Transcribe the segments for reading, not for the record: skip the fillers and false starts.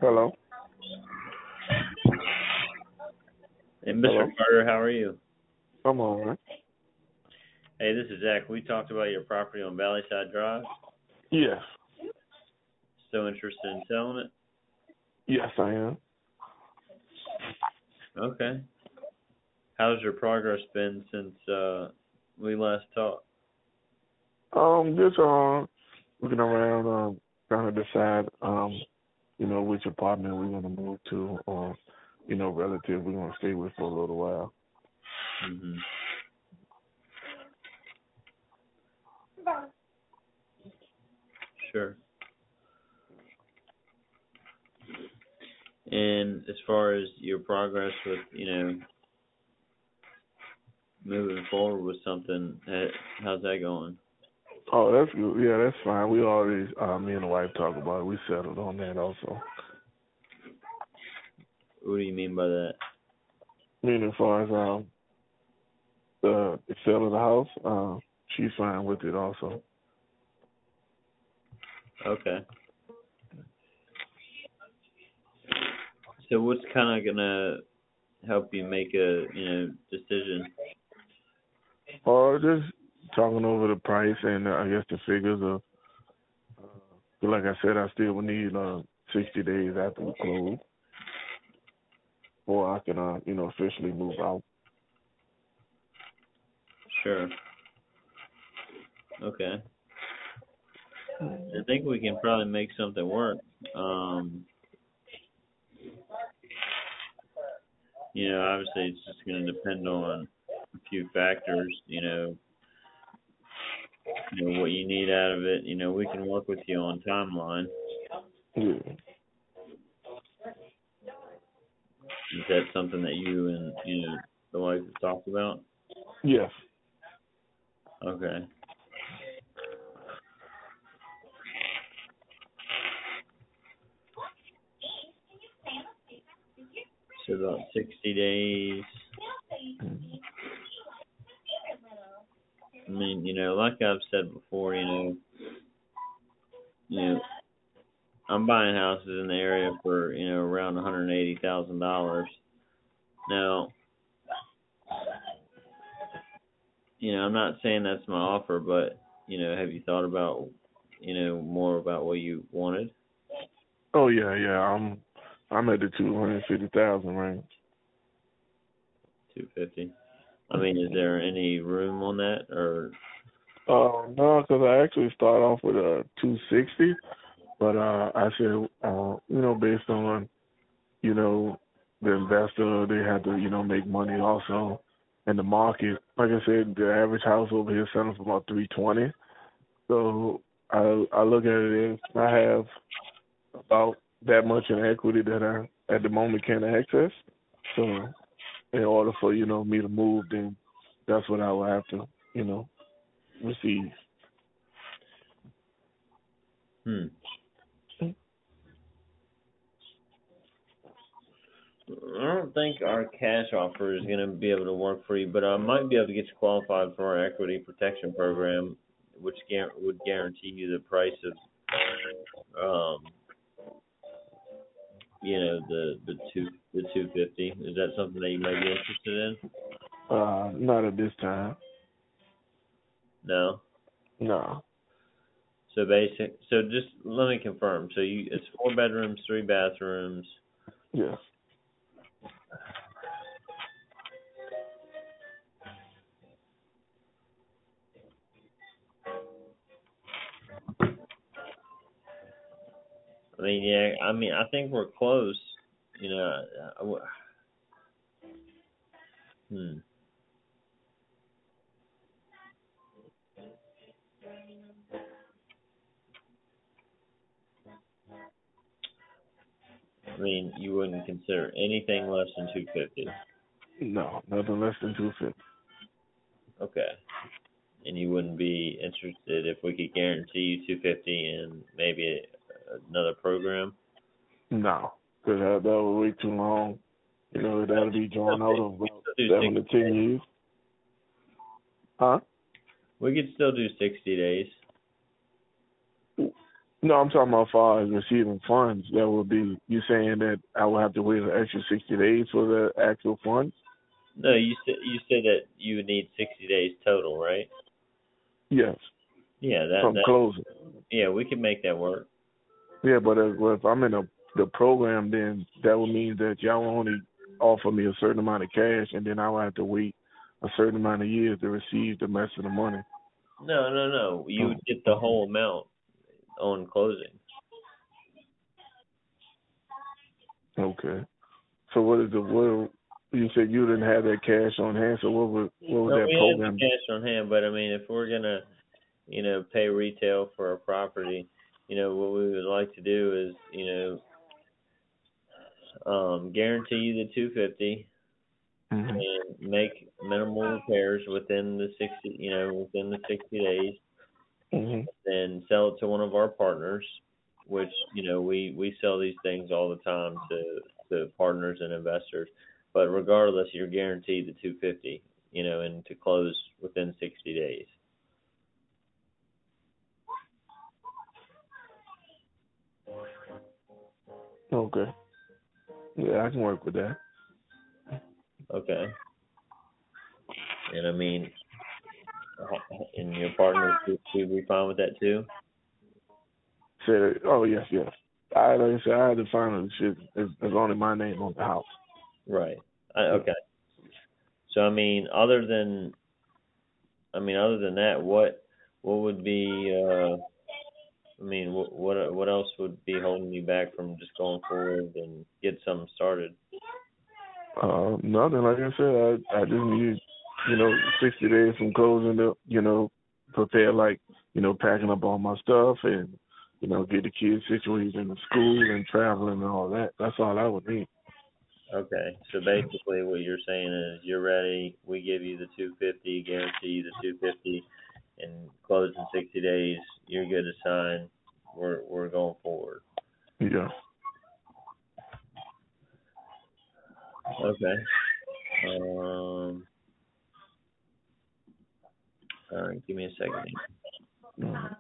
Hello. Hey, Mr. Hello. Carter, how are you? I'm all right. Hey, this is Zach. We talked about your property on Valleyside Drive. Yes. Still interested in selling it? Yes, I am. Okay. How's your progress been since we last talked? Just looking around, trying to decide, which apartment we're gonna move to, or relative we're gonna stay with for a little while. hmm Sure. And as far as your progress with, moving forward with something, how's that going? Oh, that's good. Yeah, that's fine. We already, me and the wife talked about it. We settled on that also. What do you mean by that? Meaning, as far as the sale of the house, she's fine with it also. Okay. So what's kind of gonna help you make a, decision? Or just talking over the price and I guess the figures of. But like I said, I still would need 60 days after we close, or I can, officially move out. Sure. Okay. I think we can probably make something work. Um, Obviously it's just going to depend on a few factors, what you need out of it. We can work with you on timeline. Yeah. Is that something that you and, the wife have talked about? Yes. Okay. So about 60 days. I mean, like I've said before, you know, I'm buying houses in the area for, around $180,000. Now, I'm not saying that's my offer, but, have you thought about, more about what you wanted? Oh yeah, yeah. I'm at the 250,000 range. 250. I mean, is there any room on that, or? No, because I actually start off with a 260, but I said, based on the investor, they had to make money also, and the market. Like I said, the average house over here selling for about 320. So I look at it as I have about that much in equity that I at the moment can't access. So in order for me to move, then that's what I will have to receive. Hmm. I don't think our cash offer is going to be able to work for you, but I might be able to get you qualified for our equity protection program, which would guarantee you the price of, the 250. Is that something that you might be interested in? Not at this time. No. No. So just let me confirm. So it's 4 bedrooms, 3 bathrooms. Yes. I mean, yeah. I mean, I think we're close. You know. Hmm. I mean, you wouldn't consider anything less than 250. No, nothing less than 250. Okay. And you wouldn't be interested if we could guarantee you 250 and maybe another program? No, because that would wait too long. That'll be drawn out of We about could still do 7 to 10 years. Huh? We could still do 60 days. No, I'm talking about far as receiving funds. That would be you saying that I would have to wait an extra 60 days for the actual funds? No, you said that you would need 60 days total, right? Yes, Yeah, that from that closing. yeah, we can make that work. Yeah, but if I'm in the program, then that would mean that y'all will only offer me a certain amount of cash, and then I will have to wait a certain amount of years to receive the rest of the money. No, no, no. You Oh, would get the whole amount on closing. okay. So what? You said you didn't have that cash on hand. So what would No, that we have the program? cash on hand, but I mean, if we're gonna, pay retail for a property, what we would like to do is, guarantee you the 250 Hmm. and make minimal repairs within the 60 days, Hmm. then sell it to one of our partners, which, we sell these things all the time to partners and investors. But regardless, you're guaranteed the 250, and to close within 60 days. Okay. Yeah, I can work with that. Okay. And I mean, and your partner would be fine with that too? Said, oh yes, yes. Like I said, I had to find the shit. It's only my name on the house. Right. Yeah. Okay. So other than that, what would be what else would be holding you back from just going forward and get something started? Nothing. Like I said, I just need, 60 days from closing to, prepare like, packing up all my stuff and, get the kids situated in the school and traveling and all that. That's all I would need. Okay. So basically what you're saying is you're ready, we give you the 250, guarantee you the 250 and close in 60 days, you're good to sign. We're going forward. Yeah. Okay. Um all right, give me a second. Mhm.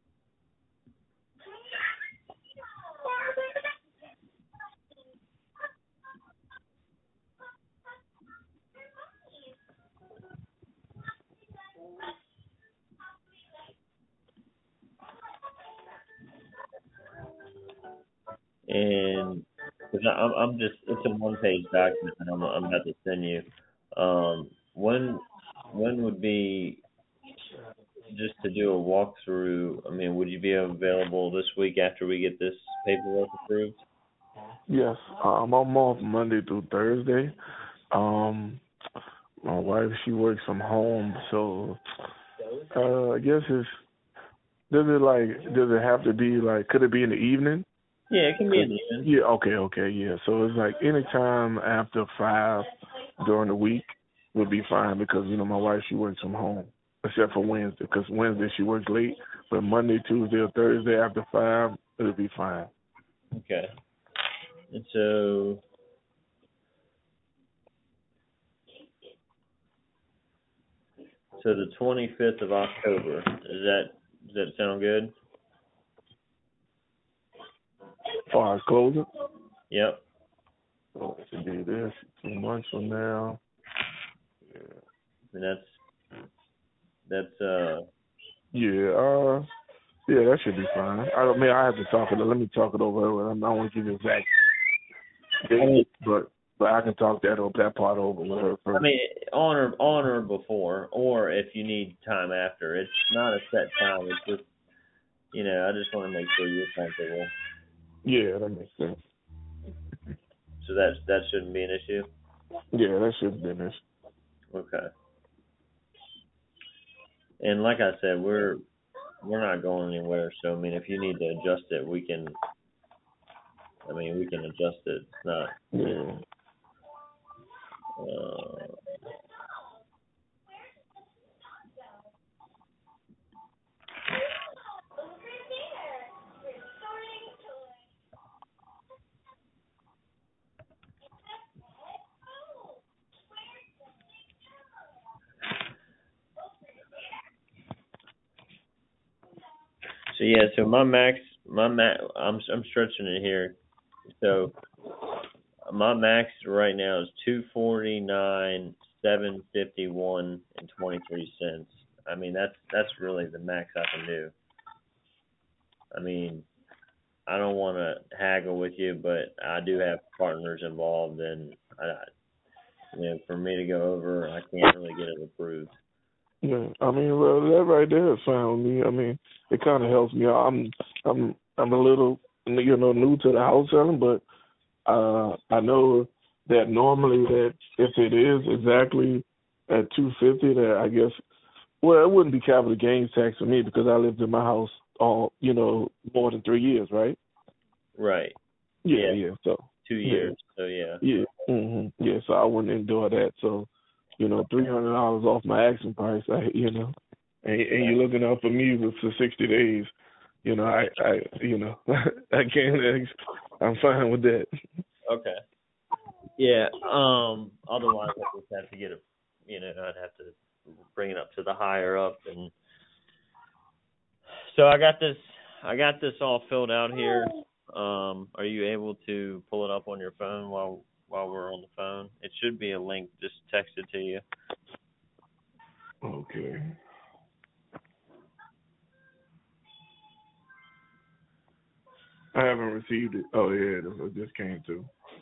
And cause I'm just it's a 1 page document and I'm about to send you. When would be just to do a walkthrough? I mean, would you be available this week after we get this paperwork approved? Yes. I'm off Monday through Thursday. Um, my wife, she works from home, so I guess does it have to be like, could it be in the evening? Yeah, it can be 'Cause an evening. yeah, okay, yeah. So it's like any time after 5 during the week would be fine because my wife, she works from home except for Wednesday because Wednesday she works late, but Monday, Tuesday, or Thursday after 5 it'll be fine. Okay. And so the 25th of October, does that sound good? As far as closing, Yep. so it should be this 2 months from now. Yeah, And that's yeah, yeah, that should be fine. I mean, I have to talk it. Let me talk it over. I don't want to give you exact I mean, date, but I can talk that part over with her I first. mean, on or before, or if you need time after. It's not a set time. It's just, I just want to make sure you're comfortable. Yeah, that makes sense. So that shouldn't be an issue. Yeah, that should be this. Okay. And like I said, we're not going anywhere. So I mean, if you need to adjust it, we can. I mean, we can adjust it. It's not. Yeah. Uh, so yeah. So my I'm stretching it here. So my max right now is 249, 751 and 23 cents. I mean that's really the max I can do. I mean, I don't want to haggle with you, but I do have partners involved, and for me to go over, I can't really get it approved. Yeah, I mean, well, that right there is fine with me. I mean, it kind of helps me out. I'm a little, new to the house selling, but I know that normally that if it is exactly at 250, that I guess, well, it wouldn't be capital gains tax for me because I lived in my house all, more than 3 years, right? Right. Yeah. So 2 years. So yeah. Yeah. So I wouldn't endure that. So, $300 off my asking price. And you're looking out for me for 60 days. I I can't. I'm fine with that. Okay. Yeah. Otherwise, I just have to get it. I'd have to bring it up to the higher up, and so I got this. I got this all filled out here. Are you able to pull it up on your phone while we're on the phone? It should be a link just texted to you. Okay. I haven't received it. Oh yeah, it just came through.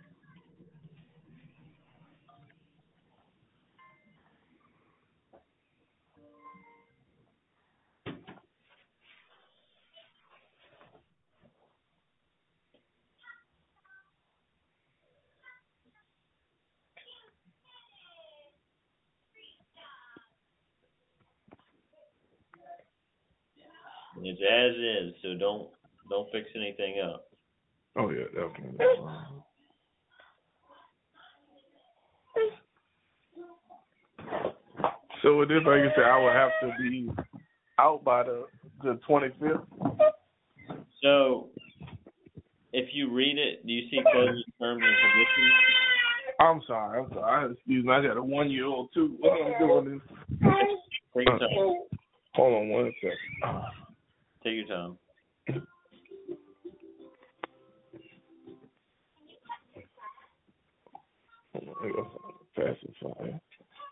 It's as is, so don't fix anything up. Oh yeah, definitely. So with this, like you said, I would have to be out by the 25th. So if you read it, do you see closing terms and conditions? I'm sorry. Excuse me. I got a 1-year-old too. What I'm doing is. Take your time. Hold on one second. Take your time. I got pacify.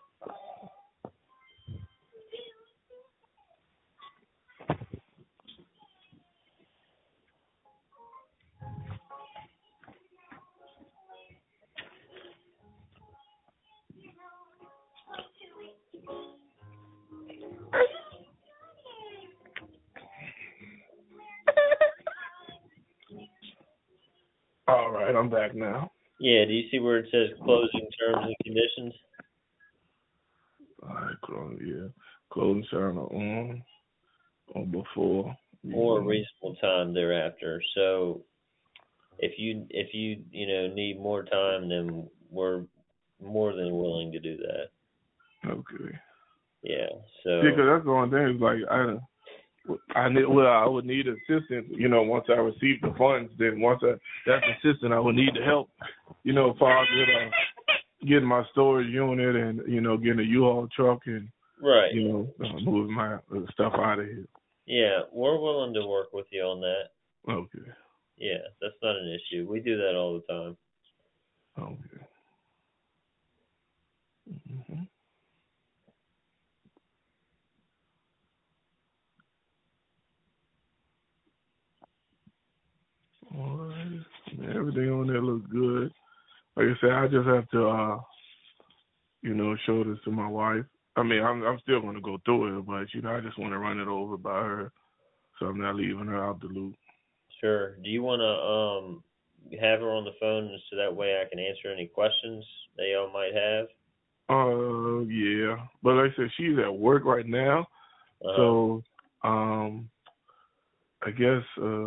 All right, I'm back now. Yeah, do you see where it says closing terms and conditions? All right, closing term on or before. Or a reasonable time thereafter. So if you need more time, then we're more than willing to do that. Okay. Yeah. So. Yeah, because that's the one thing is like I would need assistance. Once I receive the funds, then that's assistance, I would need the help. If I was getting my storage unit and getting a U-Haul truck and right. Moving my stuff out of here. Yeah, we're willing to work with you on that. Okay. Yeah, that's not an issue. We do that all the time. Okay. Mm-hmm. All right. Everything on there looks good. Like I said, I just have to, show this to my wife. I mean, I'm still going to go through it, but I just want to run it over by her, so I'm not leaving her out the loop. Sure. Do you want to have her on the phone so that way I can answer any questions they all might have? Yeah, but like I said, she's at work right now, so I guess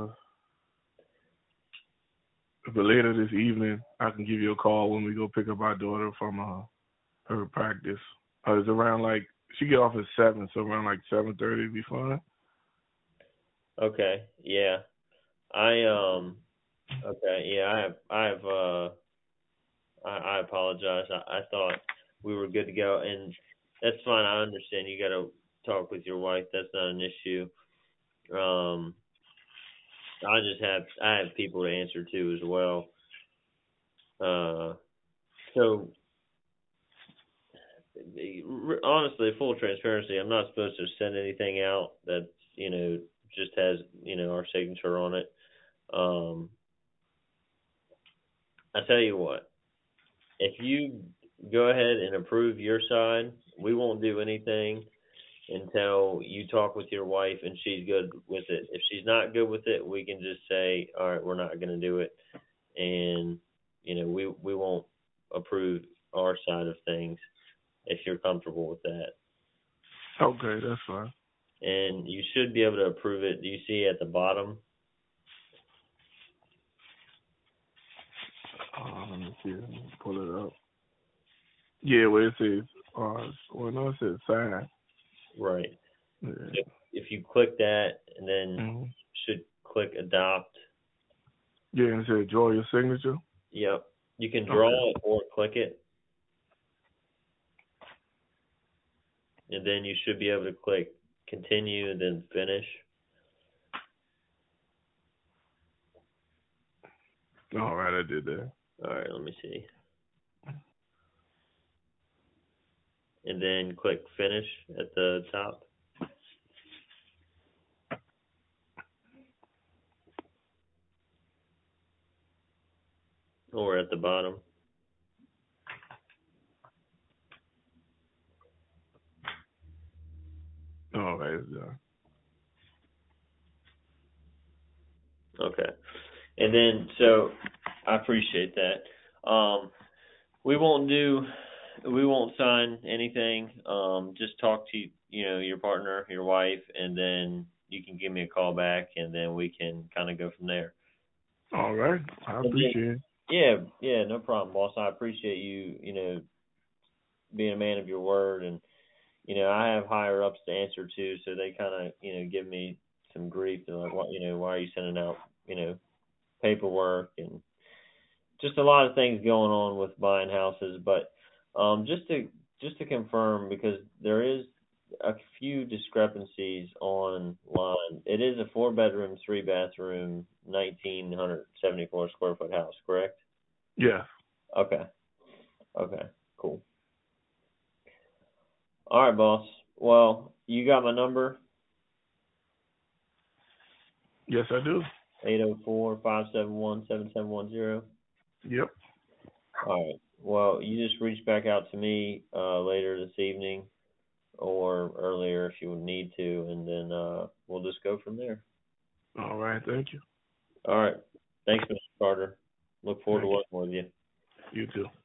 but later this evening I can give you a call when we go pick up our daughter from her practice. It's around she get off at 7, so around 7:30 would be fine. Okay. Yeah. Okay. Yeah. I apologize. I thought we were good to go, and that's fine. I understand. You got to talk with your wife. That's not an issue. I have people to answer to as well. So honestly, full transparency, I'm not supposed to send anything out that just has our signature on it. I tell you what, if you go ahead and approve your side, we won't do anything until you talk with your wife and she's good with it. If she's not good with it, we can just say, all right, we're not going to do it, and we won't approve our side of things if you're comfortable with that. Okay, that's fine. And you should be able to approve it. Do you see at the bottom? Let me see. Let me pull it up. Yeah, where it says, no, it says sign. Right. Yeah. If you click that, and then Mm-hmm. should click adopt. Yeah, and it says draw your signature. Yep. You can draw Okay. it or click it. And then you should be able to click continue and then finish. All right, I did that. All right, let me see. And then click finish at the top. Or at the bottom. All right, it's done. Okay. And then, so I appreciate that. We won't sign anything. Just talk to your partner, your wife, and then you can give me a call back, and then we can kind of go from there. All right, I appreciate it. Yeah, no problem, boss. I appreciate you being a man of your word, and I have higher ups to answer to, so they kind of give me some grief. They're like, why are you sending out paperwork and just a lot of things going on with buying houses. But just to confirm, because there is a few discrepancies online. It is a 4-bedroom, 3-bathroom, 1,974 square foot house, correct? Yeah. Okay, cool. All right, boss. Well, you got my number? Yes, I do. 804-571-7710. Yep. All right. Well, you just reach back out to me later this evening or earlier if you need to, and then we'll just go from there. All right, thank you. All right. Thanks, Mr. Carter. Look forward to Thank working with you. You too.